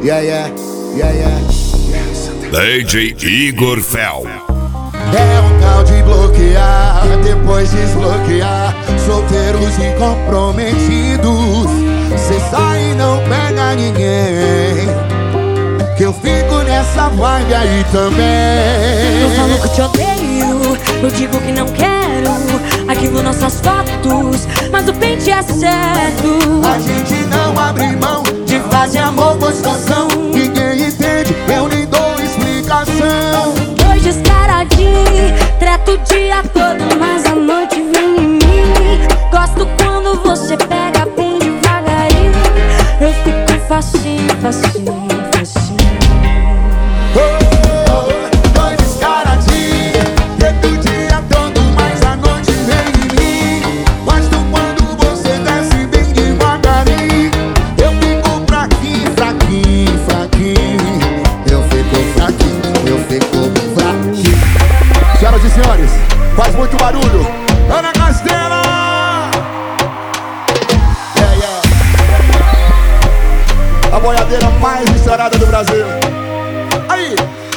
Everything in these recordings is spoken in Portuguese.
DJ Igor Fel. É um tal de bloquear, depois desbloquear. Solteiros e comprometidos, cê sai e não pega ninguém, que eu fico nessa vibe aí também. Eu falo que te odeio, eu digo que não quero, arquivo nossas fotos, mas o pente é certo. A gente não abre mão de fazer amor gostosão. Ninguém entende, eu nem dou explicação. Dois descaradinhos, trato o dia todo, mas a noite vem em mim. Gosto quando você pega bem devagarinho, eu fico facinho, facinho, facinho. Dois descaradinhos, trato o dia todo, mas a noite vem em mim. Gosto quando você desce bem devagarinho, eu fico fraquinho, fraquinho, fraquinho. Eu fico fraquinho, eu fico fraquinho. Senhoras e senhores, faz muito barulho, Ana Castela! A boiadeira mais estourada do Brasil. Aí!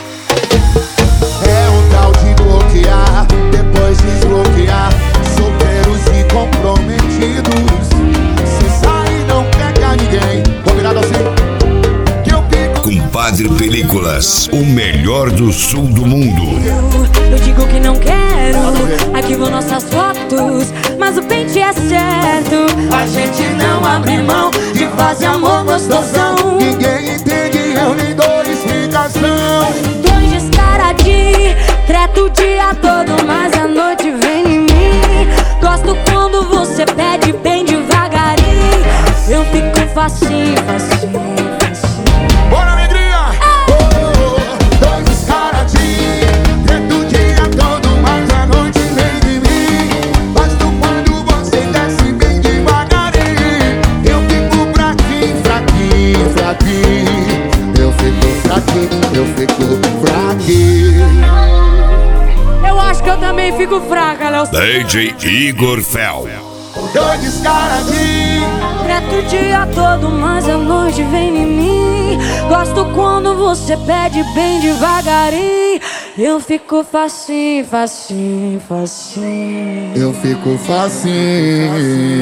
É um tal de bloquear, depois desbloquear. Solteiros e comprometidos, se sai não pega ninguém. Combinado assim? Que eu fico. Compadre Películas, o melhor do sul do mundo. Eu digo que não quero, arquivo nossas fotos, mas o pente é certo. A gente não abre mão de fazer amor gostosão. Ninguém entende, eu nem dou explicação. Dois descaradinhos, trato o dia todo, mas a noite vem em mim. Gosto quando você pede bem devagarinho, eu fico facinho, facinho, facinho. Bora, alegria! Dois descaradinhos, trato o dia todo, mas a noite vem em mim. Gosto quando você desce bem devagarinho, eu fico fraquinho, fraquinho, fraquinho. Eu fico fraquinho, eu fico fraquinho. Eu acho que eu também fico fraca, Léo. DJ Igor Fel. Dois descaradinhos, Trato o dia todo, mas a noite vem em mim. Gosto quando você pede bem devagarinho, eu fico facinho, facinho, facinho. eu fico facinho.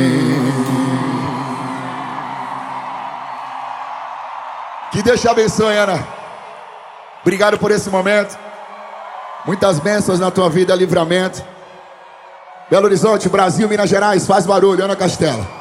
Que Deus te abençoe, Ana. Obrigado por esse momento. Muitas bênçãos na tua vida, livramento. Belo Horizonte, Brasil, Minas Gerais, faz barulho, Ana Castela.